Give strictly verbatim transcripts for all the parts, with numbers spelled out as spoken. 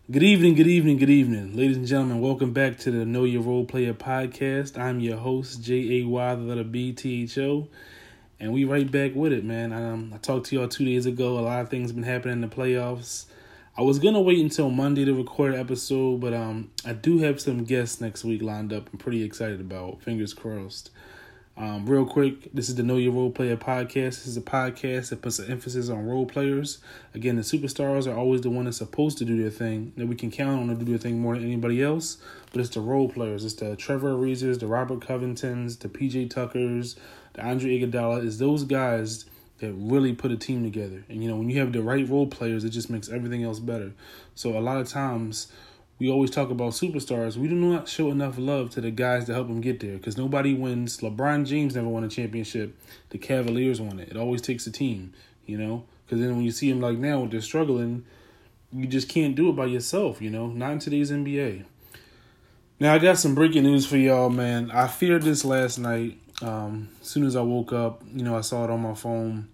Good evening, good evening, good evening. Ladies and gentlemen, welcome back to the Know Your Role Player podcast. I'm your host, J A Y, the letter B, T H O, and we right back with it, man. Um, I talked to y'all two days ago. A lot of things have been happening in the playoffs. I was going to wait until Monday to record an episode, but um, I do have some guests next week lined up I'm pretty excited about. Fingers crossed. Um, real quick, this is the Know Your Role Player podcast. This is a podcast that puts an emphasis on role players. Again, the superstars are always the one that's supposed to do their thing, that we can count on to do their thing more than anybody else. But it's the role players. It's the Trevor Arizas, the Robert Covingtons, the P J Tuckers, the Andre Iguodala. It's those guys that really put a team together. And, you know, when you have the right role players, it just makes everything else better. So a lot of times we always talk about superstars. We do not show enough love to the guys to help them get there because nobody wins. LeBron James never won a championship. The Cavaliers won it. It always takes a team, you know, because then when you see them like now, they're struggling, you just can't do it by yourself, you know, not in today's N B A. Now, I got some breaking news for y'all, man. I feared this last night. Um, as soon as I woke up, you know, I saw it on my phone.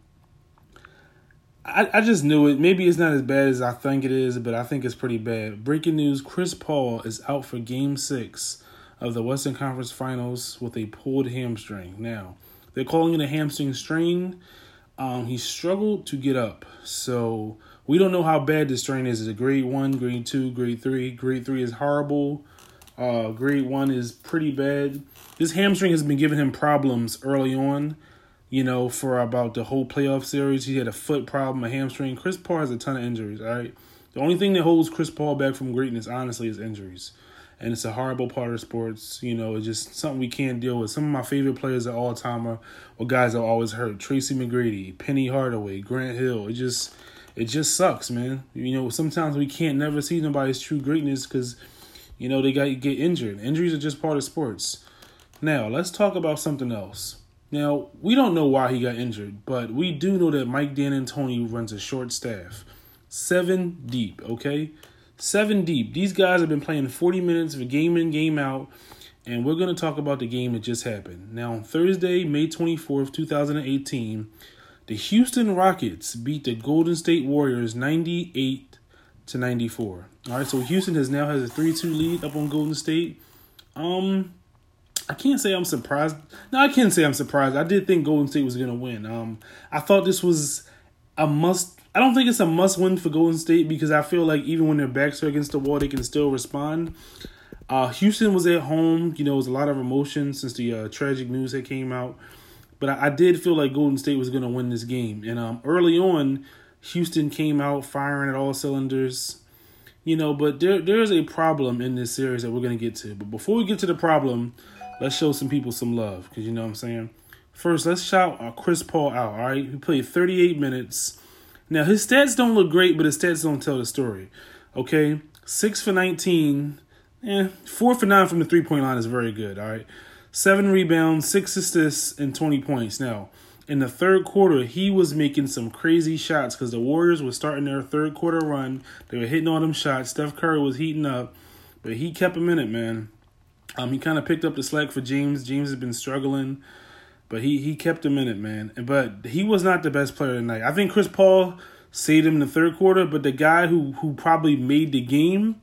I, I just knew it. Maybe it's not as bad as I think it is, but I think it's pretty bad. Breaking news, Chris Paul is out for Game six of the Western Conference Finals with a pulled hamstring. Now, they're calling it a hamstring strain. Um, he struggled to get up. So, we don't know how bad this strain is. Is it grade one, grade two, grade three? Grade three is horrible. Uh, grade one is pretty bad. This hamstring has been giving him problems early on. You know, for about the whole playoff series, he had a foot problem, a hamstring. Chris Paul has a ton of injuries, all right? The only thing that holds Chris Paul back from greatness, honestly, is injuries. And it's a horrible part of sports. You know, it's just something we can't deal with. Some of my favorite players of all time are, are guys that always hurt. Tracy McGrady, Penny Hardaway, Grant Hill. It just, it just sucks, man. You know, sometimes we can't never see nobody's true greatness because, you know, they got to get injured. Injuries are just part of sports. Now, let's talk about something else. Now, we don't know why he got injured, but we do know that Mike D'Antoni runs a short staff. Seven deep, okay? Seven deep. These guys have been playing forty minutes of game in, game out, and we're going to talk about the game that just happened. Now, on Thursday, May twenty-fourth, twenty eighteen, the Houston Rockets beat the Golden State Warriors ninety-eight to ninety-four. All right, so Houston has now has a three two lead up on Golden State. Um... I can't say I'm surprised. No, I can't say I'm surprised. I did think Golden State was going to win. Um, I thought this was a must. I don't think it's a must win for Golden State because I feel like even when their backs are against the wall, they can still respond. Uh, Houston was at home. You know, it was a lot of emotion since the uh, tragic news that came out. But I, I did feel like Golden State was going to win this game. And um, early on, Houston came out firing at all cylinders. You know, but there there is a problem in this series that we're going to get to. But before we get to the problem, let's show some people some love, because you know what I'm saying? First, let's shout uh, Chris Paul out, all right? He played thirty-eight minutes. Now, his stats don't look great, but his stats don't tell the story, okay? six for nineteen. Eh, four for nine from the three-point line is very good, all right? seven rebounds, six assists, and twenty points. Now, in the third quarter, he was making some crazy shots because the Warriors were starting their third quarter run. They were hitting all them shots. Steph Curry was heating up, but he kept him in it, man. Um, he kind of picked up the slack for James. James has been struggling, but he, he kept him in it, man. But he was not the best player tonight. I think Chris Paul saved him in the third quarter, but the guy who, who probably made the game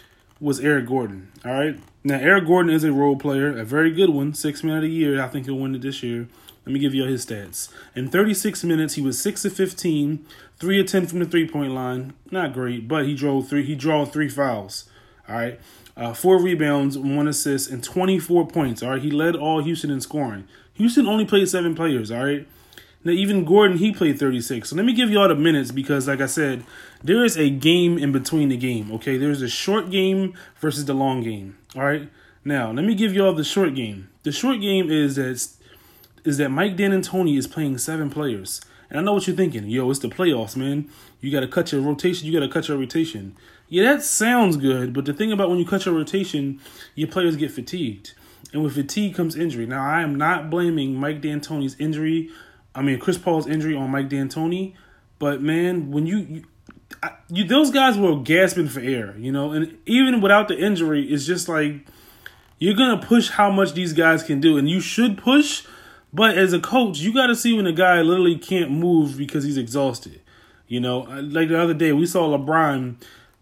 was Eric Gordon, all right? Now, Eric Gordon is a role player, a very good one, six man of the year. I think he'll win it this year. Let me give you all his stats. In thirty-six minutes, he was six of fifteen, three of ten from the three-point line. Not great, but he drove three. He drew three fouls, all right? Uh, four rebounds, one assist, and twenty-four points, all right? He led all Houston in scoring. Houston only played seven players, all right? Now, even Gordon, he played thirty-six. So let me give you all the minutes because, like I said, there is a game in between the game, okay? There's a short game versus the long game, all right? Now, let me give you all the short game. The short game is that, is that Mike D'Antoni is playing seven players. And I know what you're thinking. Yo, it's the playoffs, man. You got to cut your rotation. You got to cut your rotation. Yeah, that sounds good, but the thing about when you cut your rotation, your players get fatigued. And with fatigue comes injury. Now, I am not blaming Mike D'Antoni's injury, I mean, Chris Paul's injury on Mike D'Antoni, but, man, when you, you, I, you those guys were gasping for air, you know, and even without the injury, it's just like you're going to push how much these guys can do, and you should push, but as a coach, you got to see when a guy literally can't move because he's exhausted. You know, like the other day, we saw LeBron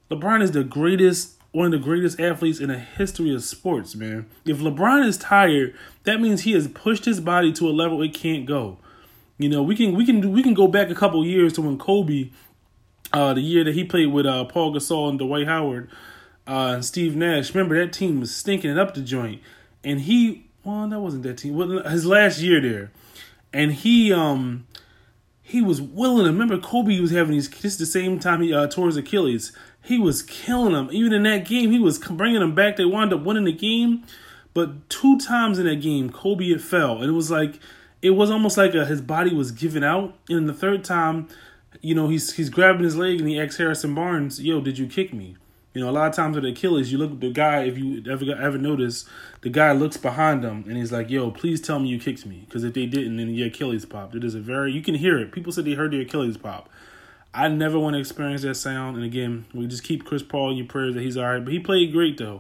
LeBron is the greatest, one of the greatest athletes in the history of sports, man. If LeBron is tired, that means he has pushed his body to a level it can't go. You know, we can we can do, we can go back a couple years to when Kobe, uh, the year that he played with uh, Paul Gasol and Dwight Howard uh, and Steve Nash. Remember, that team was stinking it up the joint, and he well, that wasn't that team. Well, his last year there, and he um he was willing to. Remember, Kobe was having these. This is the same time he uh, tore his Achilles. He was killing them. Even in that game, he was bringing them back. They wound up winning the game, but two times in that game, Kobe had fell, and it was like. It was almost like a, his body was giving out. And the third time, you know, he's he's grabbing his leg and he asks Harrison Barnes, yo, did you kick me? You know, a lot of times with Achilles, you look at the guy, if you ever ever notice, the guy looks behind him and he's like, yo, please tell me you kicked me. Because if they didn't, then your Achilles popped. It is a very, you can hear it. People said they heard their Achilles pop. I never want to experience that sound. And again, we just keep Chris Paul in your prayers that he's all right. But he played great, though.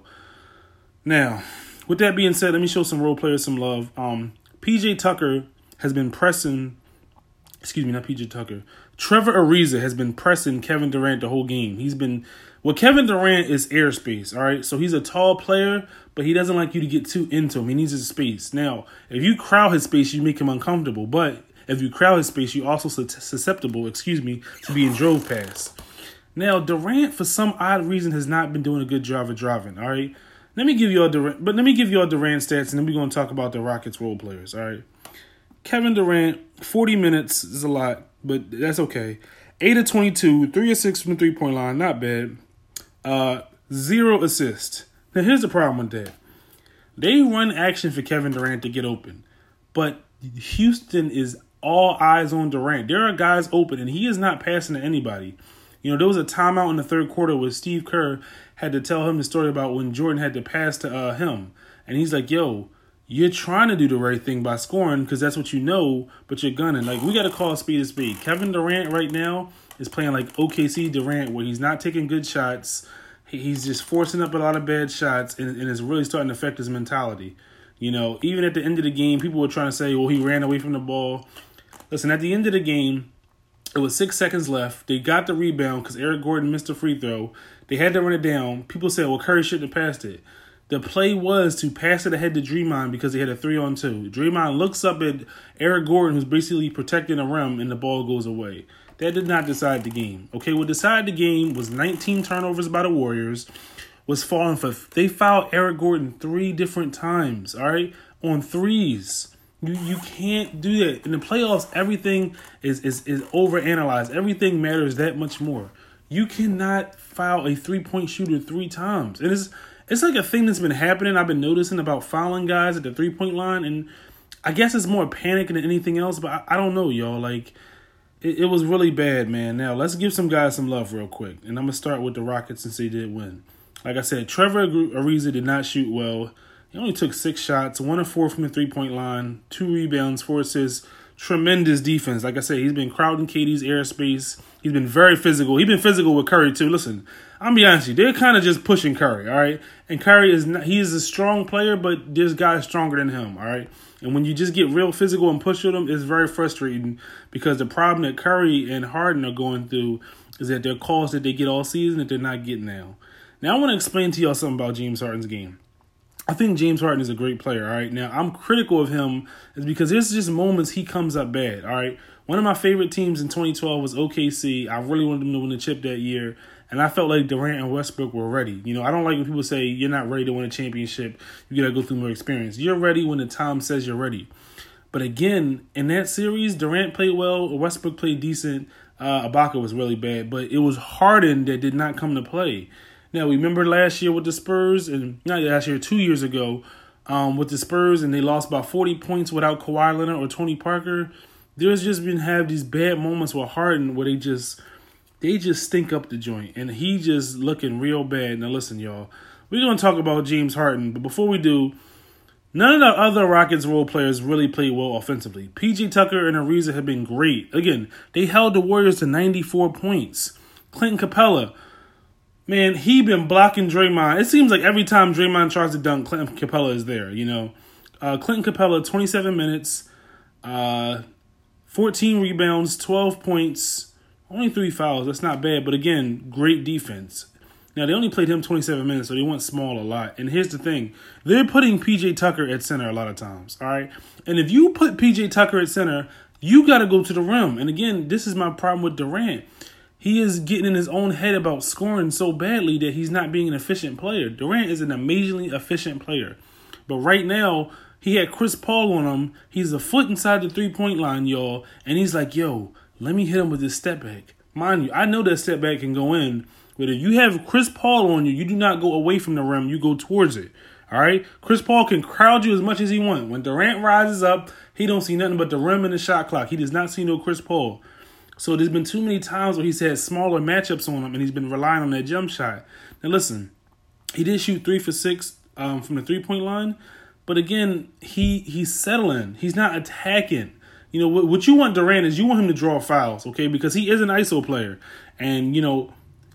Now, with that being said, let me show some role players some love. Um, P J Tucker has been pressing, excuse me, not P J Tucker. Trevor Ariza has been pressing Kevin Durant the whole game. He's been, well, Kevin Durant is airspace, all right? So he's a tall player, but he doesn't like you to get too into him. He needs his space. Now, if you crowd his space, you make him uncomfortable. But if you crowd his space, you're also susceptible, excuse me, to being drove past. Now, Durant, for some odd reason, has not been doing a good job of driving, all right? Let me give you all Durant, but let me give you all Durant stats, and then we're going to talk about the Rockets role players, all right? Kevin Durant, forty minutes is a lot, but that's okay. eight of twenty-two, three of six from the three-point line, not bad. Uh, zero assists. Now, here's the problem with that. They run action for Kevin Durant to get open, but Houston is all eyes on Durant. There are guys open, and he is not passing to anybody. You know, there was a timeout in the third quarter where Steve Kerr had to tell him the story about when Jordan had to pass to uh, him, and he's like, yo, you're trying to do the right thing by scoring because that's what you know, but you're gunning. Like, we got to call a speed a speed. Kevin Durant right now is playing like O K C Durant, where he's not taking good shots. He's just forcing up a lot of bad shots, and, and it's really starting to affect his mentality. You know, even at the end of the game, people were trying to say, well, he ran away from the ball. Listen, at the end of the game, it was six seconds left. They got the rebound because Eric Gordon missed a free throw. They had to run it down. People said, well, Curry shouldn't have passed it. The play was to pass it ahead to Draymond because they had a three on two. Draymond looks up at Eric Gordon, who's basically protecting the rim, and the ball goes away. That did not decide the game. Okay, what decided the game was nineteen turnovers by the Warriors, was falling for, they fouled Eric Gordon three different times, all right, on threes. You you can't do that. In the playoffs, everything is, is, is overanalyzed. Everything matters that much more. You cannot foul a three-point shooter three times. And it's It's like a thing that's been happening. I've been noticing about fouling guys at the three-point line, and I guess it's more panic than anything else, but I, I don't know, y'all. Like, it, it was really bad, man. Now, let's give some guys some love real quick, and I'm going to start with the Rockets since they did win. Like I said, Trevor Ariza did not shoot well. He only took six shots, one of four from the three-point line, two rebounds, four assists. Tremendous defense. Like I said, he's been crowding K D's airspace. He's been very physical. He's been physical with Curry, too. Listen, I'm be honest with you, they're kind of just pushing Curry, all right? And Curry is not, he is a strong player, but this guy's stronger than him, all right? And when you just get real physical and push with him, it's very frustrating because the problem that Curry and Harden are going through is that their calls that they get all season that they're not getting now. Now, I want to explain to y'all something about James Harden's game. I think James Harden is a great player, all right? Now, I'm critical of him is because there's just moments he comes up bad, all right? One of my favorite teams in twenty twelve was O K C. I really wanted them to win the chip that year, and I felt like Durant and Westbrook were ready. You know, I don't like when people say you're not ready to win a championship. You got to go through more experience. You're ready when the time says you're ready. But again, in that series, Durant played well. Westbrook played decent. Uh, Ibaka was really bad. But it was Harden that did not come to play. Now, remember last year with the Spurs, and not last year, two years ago, um, with the Spurs, and they lost by forty points without Kawhi Leonard or Tony Parker. There's just been have these bad moments with Harden where they just they just stink up the joint, and he just looking real bad. Now, listen, y'all, we're going to talk about James Harden, but before we do, none of the other Rockets role players really played well offensively. P J Tucker and Ariza have been great. Again, they held the Warriors to ninety-four points. Clinton Capella, man, he been blocking Draymond. It seems like every time Draymond tries to dunk, Clinton Capella is there, you know. Uh, Clinton Capella, twenty-seven minutes, uh, fourteen rebounds, twelve points, only three fouls. That's not bad, but again, great defense. Now, they only played him twenty-seven minutes, so they went small a lot. And here's the thing. They're putting P J Tucker at center a lot of times, all right? And if you put P J Tucker at center, you got to go to the rim. And again, this is my problem with Durant. He is getting in his own head about scoring so badly that he's not being an efficient player. Durant is an amazingly efficient player. But right now, he had Chris Paul on him. He's a foot inside the three-point line, y'all. And he's like, yo, let me hit him with this step back. Mind you, I know that step back can go in. But if you have Chris Paul on you, you do not go away from the rim. You go towards it. All right? Chris Paul can crowd you as much as he wants. When Durant rises up, he don't see nothing but the rim and the shot clock. He does not see no Chris Paul. So there's been too many times where he's had smaller matchups on him and he's been relying on that jump shot. Now listen, he did shoot three for six um, from the three-point line. But again, he he's settling. He's not attacking. You know, what, what you want Durant is you want him to draw fouls, okay? Because he is an I S O player. And, you know,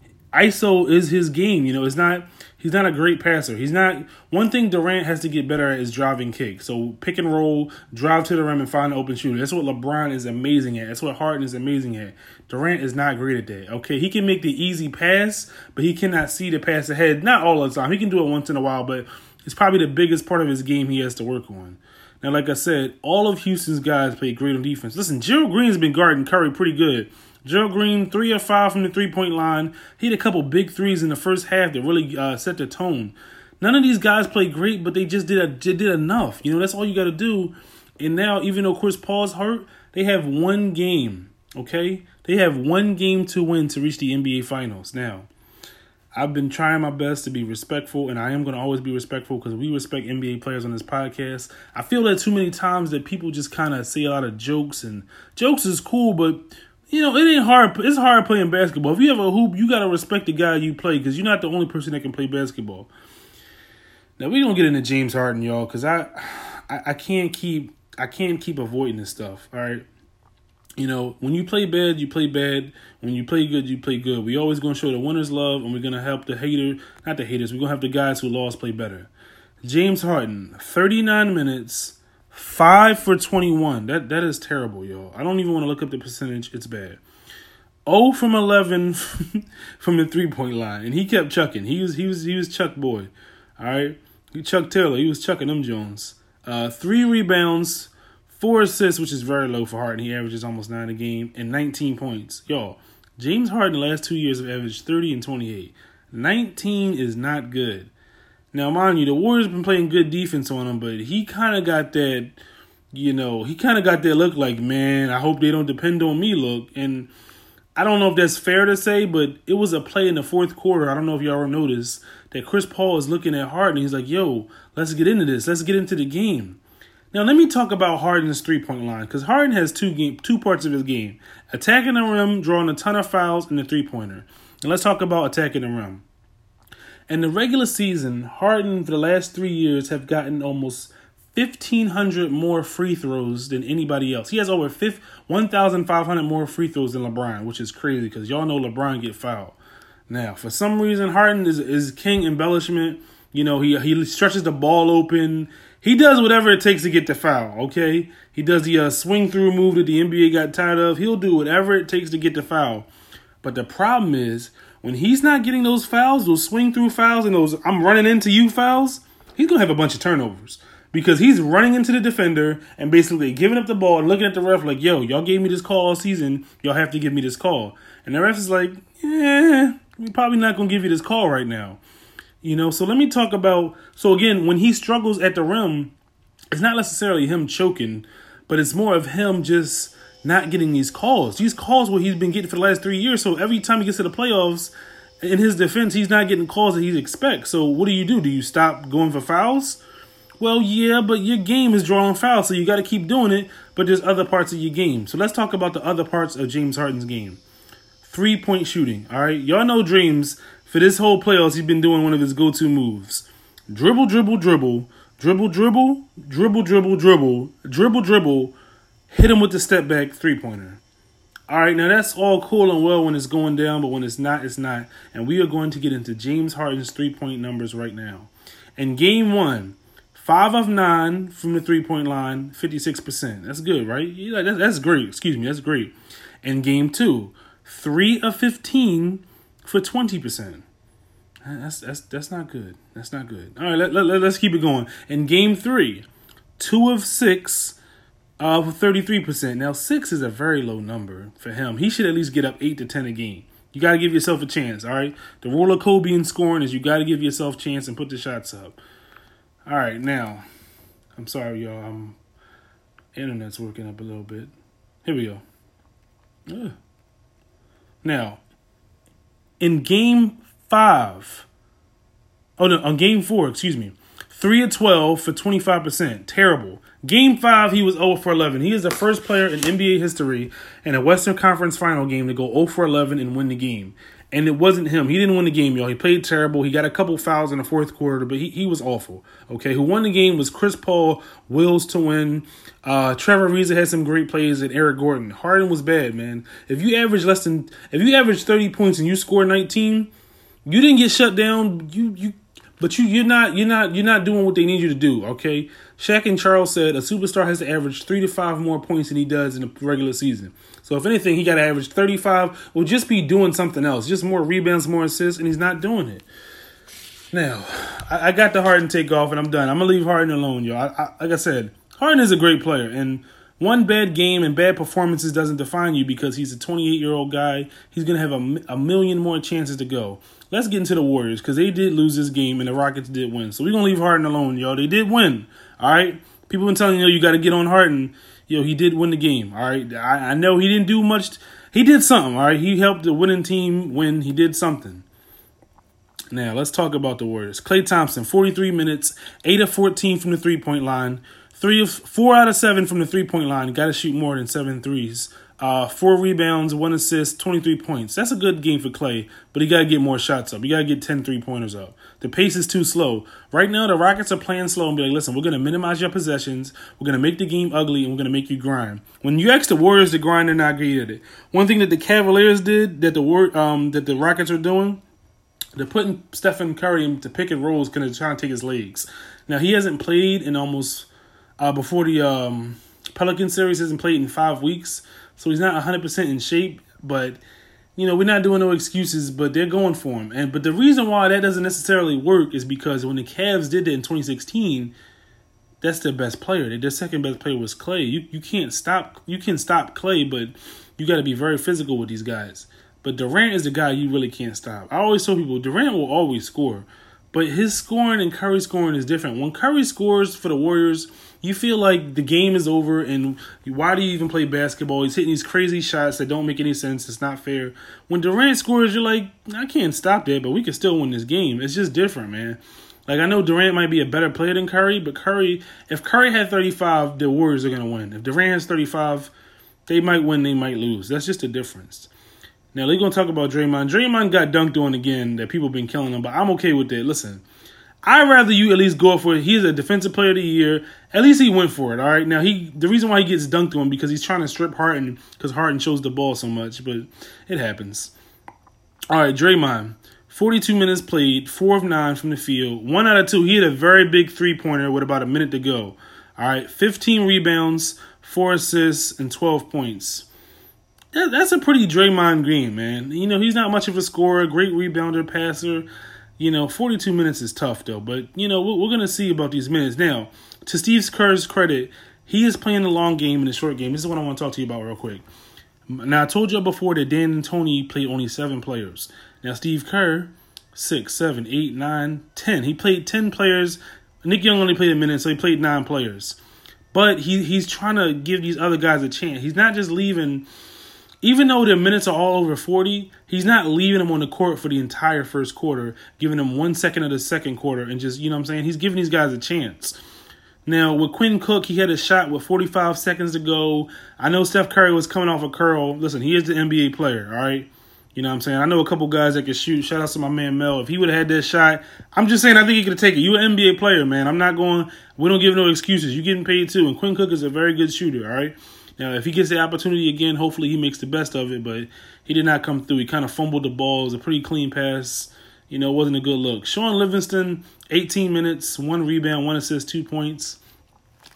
I S O is his game. You know, it's not he's not a great passer. He's not one thing Durant has to get better at is driving kick. So pick and roll, drive to the rim and find an open shooter. That's what LeBron is amazing at. That's what Harden is amazing at. Durant is not great at that. Okay, he can make the easy pass, but he cannot see the pass ahead. Not all the time. He can do it once in a while, but it's probably the biggest part of his game he has to work on. Now, like I said, all of Houston's guys play great on defense. Listen, Gerald Green's been guarding Curry pretty good. Gerald Green, three of five from the three-point line. He had a couple big threes in the first half that really uh, set the tone. None of these guys played great, but they just did a, they did enough. You know, that's all you got to do. And now, even though Chris Paul's hurt, they have one game, okay? They have one game to win to reach the N B A Finals. Now, I've been trying my best to be respectful, and I am going to always be respectful because we respect N B A players on this podcast. I feel that too many times that people just kind of say a lot of jokes, and jokes is cool, but you know, it ain't hard. It's hard playing basketball. If you have a hoop, you got to respect the guy you play because you're not the only person that can play basketball. Now, we don't get into James Harden, y'all, because I, I I can't keep I can't keep avoiding this stuff, all right? You know, when you play bad, you play bad. When you play good, you play good. We always going to show the winners love, and we're going to help the hater, not the haters, we're going to have the guys who lost play better. James Harden, thirty-nine minutes, five for twenty-one. That That is terrible, y'all. I don't even want to look up the percentage. It's bad. zero from eleven from the three-point line, and he kept chucking. He was he was he was Chuck boy, all right. He Chuck Taylor. He was chucking them Jones. Uh, three rebounds, four assists, which is very low for Harden. He averages almost nine a game, and nineteen points. Y'all, James Harden the last two years have averaged thirty and twenty-eight. nineteen is not good. Now, mind you, the Warriors have been playing good defense on him, but he kind of got that, you know, he kind of got that look like, man, I hope they don't depend on me look. And I don't know if that's fair to say, but it was a play in the fourth quarter. I don't know if y'all noticed that Chris Paul is looking at Harden. He's like, yo, let's get into this. Let's get into the game. Now, let me talk about Harden's three-point line, because Harden has two game, two parts of his game. Attacking the rim, drawing a ton of fouls, and the three-pointer. And let's talk about attacking the rim. In the regular season, Harden, for the last three years, have gotten almost fifteen hundred more free throws than anybody else. He has over one thousand five hundred more free throws than LeBron, which is crazy because y'all know LeBron get fouled. Now, for some reason, Harden is, is king embellishment. You know, he he stretches the ball open. He does whatever it takes to get the foul, okay? He does the uh, swing-through move that the N B A got tired of. He'll do whatever it takes to get the foul. But the problem is, when he's not getting those fouls, those swing-through fouls and those I'm running into you fouls, he's going to have a bunch of turnovers. Because he's running into the defender and basically giving up the ball and looking at the ref like, yo, y'all gave me this call all season. Y'all have to give me this call. And the ref is like, yeah, we're probably not going to give you this call right now. You know, so let me talk about, so again, when he struggles at the rim, it's not necessarily him choking, but it's more of him just not getting these calls. These calls what he's been getting for the last three years. So every time he gets to the playoffs, in his defense, he's not getting calls that he expects. So what do you do? Do you stop going for fouls? Well, yeah, but your game is drawing fouls, so you got to keep doing it, but there's other parts of your game. So let's talk about the other parts of James Harden's game. Three-point shooting, all right? Y'all know Dreams, for this whole playoffs, he's been doing one of his go-to moves. Dribble, dribble, dribble, dribble, dribble, dribble, dribble, dribble, dribble, dribble, hit him with the step-back three-pointer. All right, now that's all cool and well when it's going down, but when it's not, it's not. And we are going to get into James Harden's three-point numbers right now. In game one, Five of nine from the three-point line, fifty-six percent. That's good, right? Yeah, that's, that's great. Excuse me, that's great. And game two, three of fifteen for twenty percent. That's that's that's not good. That's not good. All right, let, let, let's keep it going. In game three, two of six uh, for thirty-three percent. Now, six is a very low number for him. He should at least get up eight to ten a game. You got to give yourself a chance, all right? The rule of Kobe in scoring is you got to give yourself a chance and put the shots up. All right, now, I'm sorry, y'all. I'm, internet's working up a little bit. Here we go. Ugh. Now, in game five, oh no, on game four, excuse me, three of twelve for twenty-five percent. Terrible. Game five, he was zero for eleven. He is the first player in N B A history in a Western Conference final game to go zero for eleven and win the game. And it wasn't him. He didn't win the game, y'all. He played terrible. He got a couple fouls in the fourth quarter, but he, he was awful. Okay, who won the game was Chris Paul, wills to win. Uh, Trevor Ariza had some great plays, and Eric Gordon. Harden was bad, man. If you average less than, if you average thirty points and you score nineteen, you didn't get shut down. You you. But you, you're not, you're not, you're not doing what they need you to do. Okay, Shaq and Charles said a superstar has to average three to five more points than he does in the regular season. So if anything, he got to average thirty-five. Will just be doing something else, just more rebounds, more assists, and he's not doing it. Now, I, I got the Harden take off, and I'm done. I'm gonna leave Harden alone, y'all. I, I, like I said, Harden is a great player, and one bad game and bad performances doesn't define you because he's a twenty-eight-year-old guy. He's gonna have a, a million more chances to go. Let's get into the Warriors because they did lose this game and the Rockets did win. So we're going to leave Harden alone, y'all. They did win, all right? People been telling you, you got to get on Harden. Yo, he did win the game, all right? I, I know he didn't do much. He did something, all right? He helped the winning team win. He did something. Now, let's talk about the Warriors. Klay Thompson, forty-three minutes, eight of fourteen from the three-point line, three of four out of seven from the three-point line. Got to shoot more than seven threes. Uh, four rebounds, one assist, twenty-three points. That's a good game for Klay, but he got to get more shots up. You got to get ten three-pointers up. The pace is too slow. Right now, the Rockets are playing slow and be like, listen, we're going to minimize your possessions. We're going to make the game ugly, and we're going to make you grind. When you ask the Warriors to grind, they're not great at it. One thing that the Cavaliers did that the um that the Rockets are doing, they're putting Stephen Curry into pick and rolls because they're trying to take his legs. Now, he hasn't played in almost, uh, before the um, Pelican series, hasn't played in five weeks. So he's not one hundred percent in shape, but, you know, we're not doing no excuses, but they're going for him. And But the reason why that doesn't necessarily work is because when the Cavs did that in twenty sixteen, that's their best player. Their second best player was Klay. You you can't stop you can stop Klay, but you got to be very physical with these guys. But Durant is the guy you really can't stop. I always tell people, Durant will always score. But his scoring and Curry scoring is different. When Curry scores for the Warriors, you feel like the game is over and why do you even play basketball? He's hitting these crazy shots that don't make any sense. It's not fair. When Durant scores, you're like, I can't stop that, but we can still win this game. It's just different, man. Like, I know Durant might be a better player than Curry, but Curry, if Curry had thirty-five, the Warriors are going to win. If Durant has thirty-five, they might win, they might lose. That's just the difference. Now, they're going to talk about Draymond. Draymond got dunked on again that people have been killing him, but I'm okay with that. Listen, I'd rather you at least go for it. He's a defensive player of the year. At least he went for it, all right? Now, he the reason why he gets dunked on because he's trying to strip Harden because Harden shows the ball so much, but it happens. All right, Draymond, forty-two minutes played, four of nine from the field, one out of two. He had a very big three-pointer with about a minute to go. All right, fifteen rebounds, four assists, and twelve points. That, that's a pretty Draymond Green, man. You know, he's not much of a scorer, great rebounder, passer. You know, forty-two minutes is tough, though. But, you know, we're, we're going to see about these minutes. Now, to Steve Kerr's credit, he is playing the long game and the short game. This is what I want to talk to you about real quick. Now, I told you before that Dan and Tony played only seven players. Now, Steve Kerr, six, seven, eight, nine, ten. He played ten players. Nick Young only played a minute, so he played nine players. But he he's trying to give these other guys a chance. He's not just leaving... Even though their minutes are all over forty, he's not leaving them on the court for the entire first quarter, giving them one second of the second quarter and just, you know what I'm saying? He's giving these guys a chance. Now, with Quinn Cook, he had a shot with forty-five seconds to go. I know Steph Curry was coming off a curl. Listen, he is the N B A player, all right? You know what I'm saying? I know a couple guys that can shoot. Shout out to my man Mel. If he would have had that shot, I'm just saying I think he could have taken it. You're an N B A player, man. I'm not going, we don't give no excuses. You're getting paid too. And Quinn Cook is a very good shooter, all right? Now, if he gets the opportunity again, hopefully he makes the best of it, but he did not come through. He kind of fumbled the ball. It was a pretty clean pass. You know, it wasn't a good look. Sean Livingston, eighteen minutes, one rebound, one assist, two points.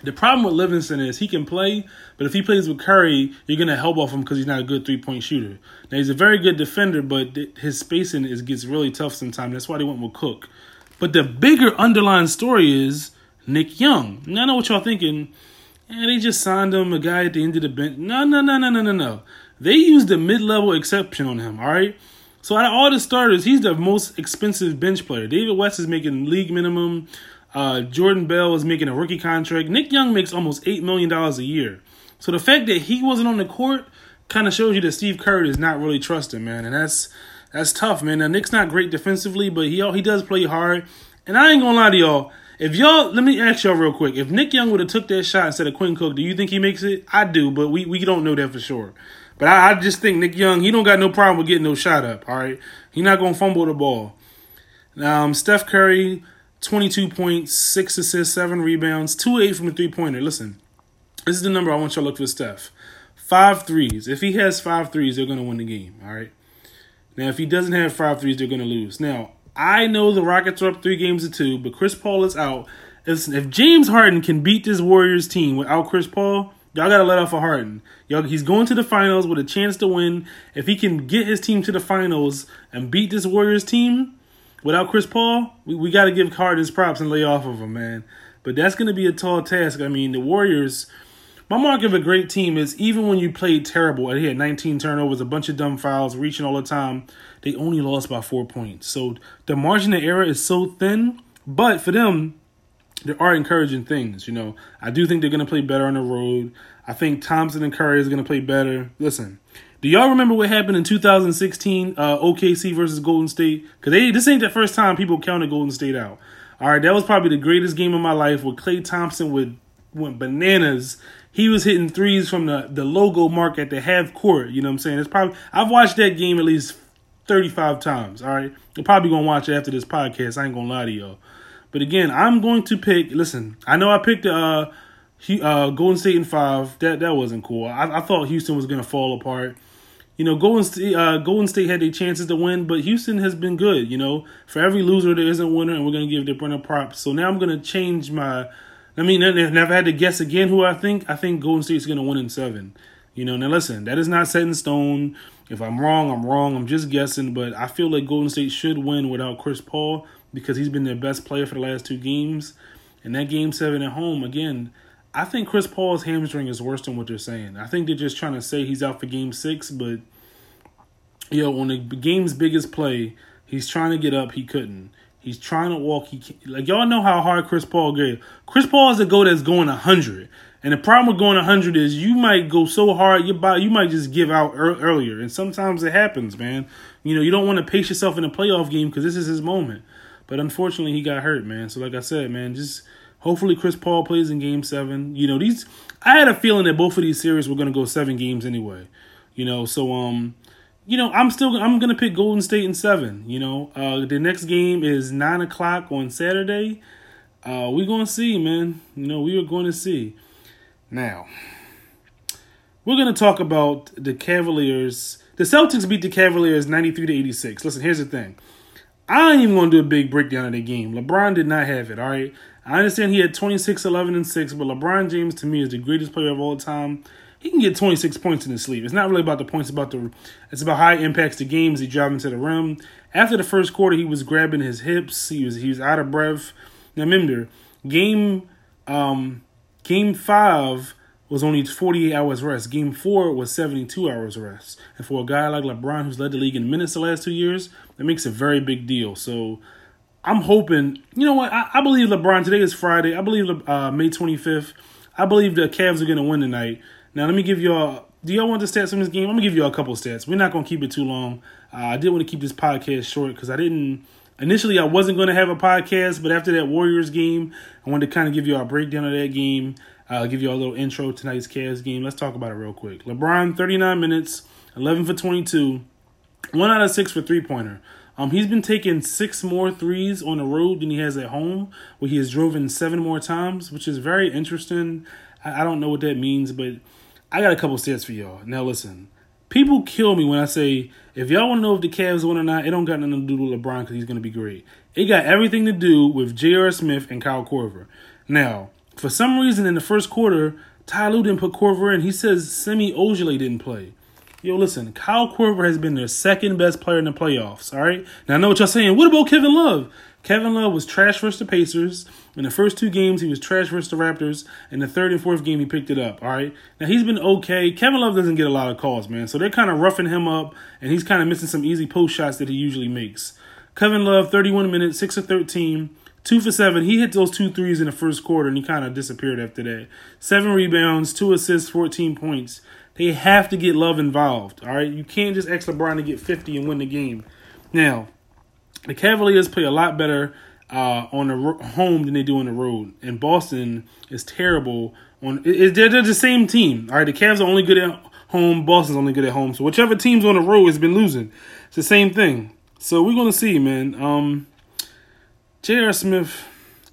The problem with Livingston is he can play, but if he plays with Curry, you're going to help off him because he's not a good three-point shooter. Now, he's a very good defender, but his spacing is gets really tough sometimes. That's why they went with Cook. But the bigger underlying story is Nick Young. Now, I know what y'all thinking. And they just signed him, a guy at the end of the bench. No, no, no, no, no, no, no. They used a mid-level exception on him, all right? So out of all the starters, he's the most expensive bench player. David West is making league minimum. Uh, Jordan Bell is making a rookie contract. Nick Young makes almost eight million dollars a year. So the fact that he wasn't on the court kind of shows you that Steve Kerr is not really trusting, man. And that's that's tough, man. Now, Nick's not great defensively, but he he does play hard. And I ain't going to lie to y'all. If y'all, let me ask y'all real quick. If Nick Young would have took that shot instead of Quinn Cook, do you think he makes it? I do, but we, we don't know that for sure. But I, I just think Nick Young, he don't got no problem with getting no shot up, all right? He not going to fumble the ball. Um, Steph Curry, twenty-two points, six assists, seven rebounds, two eight from the three-pointer. Listen, this is the number I want y'all to look for Steph. Five threes. If he has five threes, they're going to win the game, all right? Now, if he doesn't have five threes, they're going to lose. Now, I know the Rockets are up three games to two, but Chris Paul is out. Listen, if James Harden can beat this Warriors team without Chris Paul, y'all got to let off a Harden. Y'all, he's going to the finals with a chance to win. If he can get his team to the finals and beat this Warriors team without Chris Paul, we, we got to give Harden his props and lay off of him, man. But that's going to be a tall task. I mean, the Warriors, my mark of a great team is even when you played terrible, and he had nineteen turnovers, a bunch of dumb fouls, reaching all the time, they only lost by four points. So the margin of error is so thin, but for them, there are encouraging things. You know, I do think they're going to play better on the road. I think Thompson and Curry is going to play better. Listen, do y'all remember what happened in two thousand sixteen, uh, O K C versus Golden State? Because this ain't the first time people counted Golden State out. All right, that was probably the greatest game of my life where Klay Thompson would, went bananas. He was hitting threes from the, the logo mark at the half court. You know what I'm saying? It's probably I've watched that game at least thirty-five times, all right? You're probably going to watch it after this podcast. I ain't going to lie to y'all. But again, I'm going to pick, listen, I know I picked uh, uh, Golden State in five. That that wasn't cool. I, I thought Houston was going to fall apart. You know, Golden State, uh, Golden State had their chances to win, but Houston has been good. You know, for every loser, there is a winner, and we're going to give the winner props. So now I'm going to change my, I mean, I've never had to guess again who I think. I think Golden State's going to win in seven. You know, now listen, that is not set in stone. If I'm wrong, I'm wrong. I'm just guessing, but I feel like Golden State should win without Chris Paul because he's been their best player for the last two games. And that game seven at home, again, I think Chris Paul's hamstring is worse than what they're saying. I think they're just trying to say he's out for game six, but, you know, on the game's biggest play, he's trying to get up. He couldn't. He's trying to walk. He can't. Like, y'all know how hard Chris Paul gave. Chris Paul is a go that's going one hundred. And the problem with going one hundred is you might go so hard, your body, you might just give out er- earlier. And sometimes it happens, man. You know, you don't want to pace yourself in a playoff game because this is his moment. But unfortunately, he got hurt, man. So like I said, man, just hopefully Chris Paul plays in game seven. You know, these I had a feeling that both of these series were going to go seven games anyway. You know, so, um, you know, I'm still I'm going to pick Golden State in seven. You know, uh, the next game is nine o'clock on Saturday. Uh, we're going to see, man. You know, we are going to see. Now, we're going to talk about the Cavaliers. The Celtics beat the Cavaliers ninety-three to eighty-six. Listen, here's the thing. I ain't even going to do a big breakdown of the game. LeBron did not have it, all right? I understand he had twenty-six, eleven, and six, but LeBron James, to me, is the greatest player of all time. He can get twenty-six points in his sleep. It's not really about the points, about the it's about how he impacts the games. He driving to the rim. After the first quarter, he was grabbing his hips. He was he was out of breath. Now, remember, game um, game five was only forty-eight hours rest. Game four was seventy-two hours rest. And for a guy like LeBron, who's led the league in minutes the last two years, that makes a very big deal. So I'm hoping, you know what, I, I believe LeBron, today is Friday. I believe uh, May twenty-fifth. I believe the Cavs are going to win tonight. Now, let me give y'all, do y'all want the stats from this game? I'm going to give y'all a couple stats. We're not going to keep it too long. Uh, I did want to keep this podcast short because I didn't, initially I wasn't going to have a podcast, but after that Warriors game, I wanted to kind of give you a breakdown of that game. I'll uh, give you a little intro to tonight's Cavs game. Let's talk about it real quick. LeBron, thirty-nine minutes, eleven for twenty-two, one out of six for three-pointer. Um, he's been taking six more threes on the road than he has at home, where he has driven seven more times, which is very interesting. I, I don't know what that means, but I got a couple stats for y'all. Now, listen. People kill me when I say, if y'all want to know if the Cavs win or not, it don't got nothing to do with LeBron because he's going to be great. It got everything to do with J R. Smith and Kyle Korver. Now, For some reason, in the first quarter, Ty Lue didn't put Korver in. He says Semi Ojeleye didn't play. Yo, listen, Kyle Korver has been their second best player in the playoffs, all right? Now, I know what y'all saying. What about Kevin Love? Kevin Love was trash versus the Pacers. In the first two games, he was trash versus the Raptors. In the third and fourth game, he picked it up, all right? Now, he's been okay. Kevin Love doesn't get a lot of calls, man. So they're kind of roughing him up, and he's kind of missing some easy post shots that he usually makes. Kevin Love, thirty-one minutes, six of thirteen, two for seven. He hit those two threes in the first quarter, and he kind of disappeared after that. Seven rebounds, two assists, fourteen points. They have to get Love involved, all right? You can't just ask LeBron to get fifty and win the game. Now, the Cavaliers play a lot better uh, on the ro- home than they do on the road. And Boston is terrible. On it, it, they're, they're the same team, all right? The Cavs are only good at home. Boston's only good at home. So whichever team's on the road has been losing. It's the same thing. So we're going to see, man. Um, J R. Smith,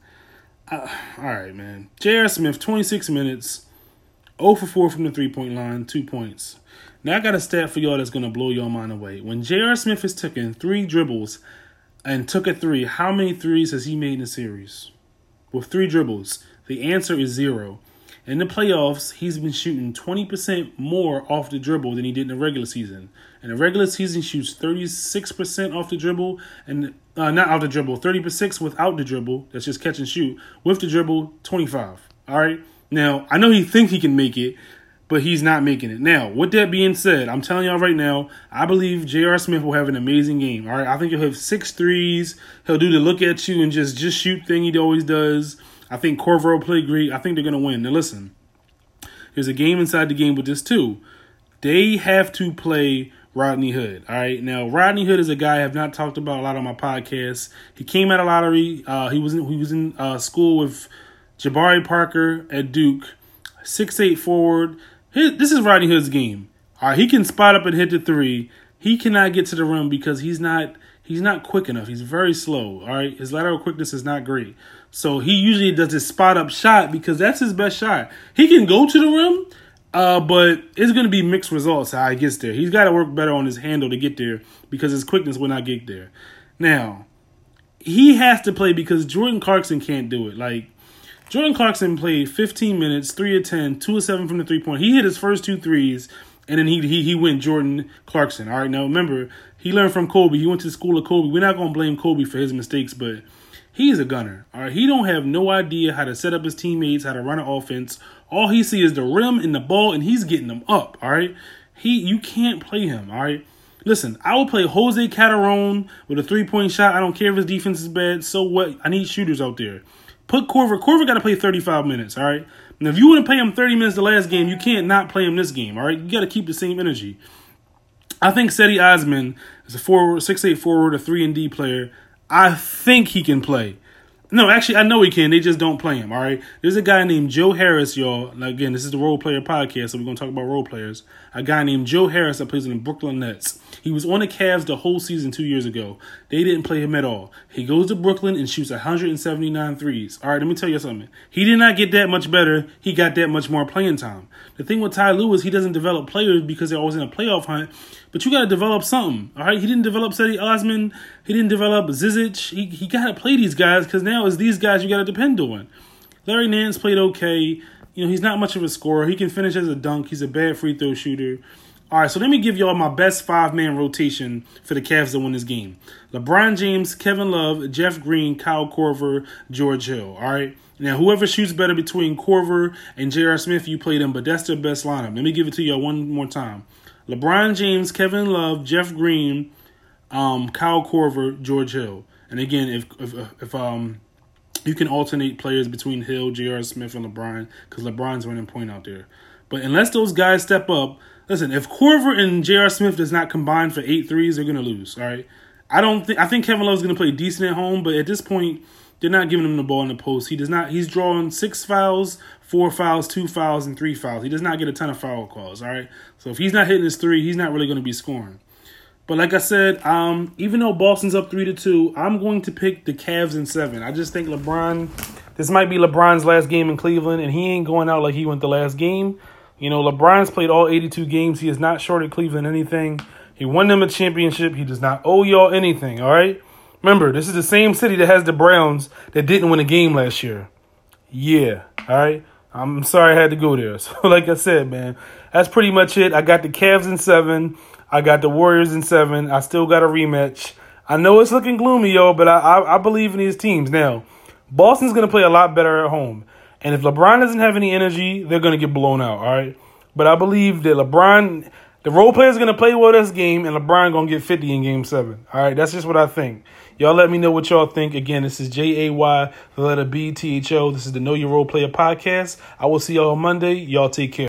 uh, all right, man. J R. Smith, twenty-six minutes. zero for four from the three-point line, two points. Now, I got a stat for y'all that's going to blow your mind away. When J R. Smith has taken three dribbles and took a three, how many threes has he made in the series? With three dribbles, the answer is zero. In the playoffs, he's been shooting twenty percent more off the dribble than he did in the regular season. In the regular season, he shoots thirty-six percent off the dribble, and uh, not off the dribble, thirty percent without the dribble. That's just catch and shoot. With the dribble, twenty-five. All right? Now, I know he thinks he can make it, but he's not making it. Now, with that being said, I'm telling y'all right now, I believe J R. Smith will have an amazing game. All right, I think he'll have six threes. He'll do the look at you and just, just shoot thing he always does. I think Korver will play great. I think they're going to win. Now, listen, there's a game inside the game with this, too. They have to play Rodney Hood. All right, now, Rodney Hood is a guy I have not talked about a lot on my podcast. He came out of lottery. Uh, he was in, he was in uh, school with Jabari Parker at Duke, six eight forward. His, this is Rodney Hood's game. All right, he can spot up and hit the three. He cannot get to the rim because he's not he's not quick enough. He's very slow. All right, his lateral quickness is not great. So he usually does his spot up shot because that's his best shot. He can go to the rim, uh, but it's going to be mixed results how he gets there. He's got to work better on his handle to get there because his quickness will not get there. Now, he has to play because Jordan Clarkson can't do it. Like, Jordan Clarkson played fifteen minutes, three of ten, two of seven from the three-point. He hit his first two threes, and then he he he went Jordan Clarkson. All right, now remember, he learned from Kobe. He went to the school of Kobe. We're not going to blame Kobe for his mistakes, but he's a gunner. All right, he don't have no idea how to set up his teammates, how to run an offense. All he sees is the rim and the ball, and he's getting them up. All right, he you can't play him. All right. Listen, I will play Jose Calderon with a three-point shot. I don't care if his defense is bad. So what? I need shooters out there. Put Korver. Korver got to play thirty-five minutes, all right? Now, if you want to play him thirty minutes the last game, you can't not play him this game, all right? You got to keep the same energy. I think Cedi Osman is a forward, six eight forward, a three and D player. I think he can play. No, actually, I know he can. They just don't play him, all right? There's a guy named Joe Harris, y'all. Now, again, this is the Role Player Podcast, so we're going to talk about role players. A guy named Joe Harris that plays in the Brooklyn Nets. He was on the Cavs the whole season two years ago. They didn't play him at all. He goes to Brooklyn and shoots one hundred seventy-nine threes. All right, let me tell you something. He did not get that much better. He got that much more playing time. The thing with Ty Lue is he doesn't develop players because they're always in a playoff hunt. But you got to develop something, all right? He didn't develop Cedi Osman. He didn't develop Zizic. He, he got to play these guys because now it's these guys you got to depend on. Larry Nance played okay. You know, he's not much of a scorer. He can finish as a dunk. He's a bad free throw shooter. All right, so let me give y'all my best five-man rotation for the Cavs to win this game. LeBron James, Kevin Love, Jeff Green, Kyle Korver, George Hill, all right? Now, whoever shoots better between Korver and J R. Smith, you play them, but that's their best lineup. Let me give it to y'all one more time. LeBron James, Kevin Love, Jeff Green, um, Kyle Korver, George Hill. And again, if if, if um you can alternate players between Hill, J R. Smith, and LeBron, because LeBron's running point out there. But unless those guys step up, listen, if Korver and J R. Smith does not combine for eight threes, they're gonna lose. All right. I don't think I think Kevin Love's gonna play decent at home, but at this point, they're not giving him the ball in the post. He does not. He's drawing six fouls, four fouls, two fouls, and three fouls. He does not get a ton of foul calls. All right. So if he's not hitting his three, he's not really going to be scoring. But like I said, um, even though Boston's up three to two, I'm going to pick the Cavs in seven. I just think LeBron. This might be LeBron's last game in Cleveland, and he ain't going out like he went the last game. You know, LeBron's played all eighty-two games. He has not shorted Cleveland anything. He won them a championship. He does not owe y'all anything. All right. Remember, this is the same city that has the Browns that didn't win a game last year. Yeah, all right? I'm sorry I had to go there. So like I said, man, that's pretty much it. I got the Cavs in seven. I got the Warriors in seven. I still got a rematch. I know it's looking gloomy, yo, but I, I, I believe in these teams. Now, Boston's going to play a lot better at home. And if LeBron doesn't have any energy, they're going to get blown out, all right? But I believe that LeBron, the role players are going to play well this game, and LeBron going to get fifty in game seven. All right, that's just what I think. Y'all let me know what y'all think. Again, this is J A Y, the letter B, T H O. This is the Know Your Role Player podcast. I will see y'all on Monday. Y'all take care.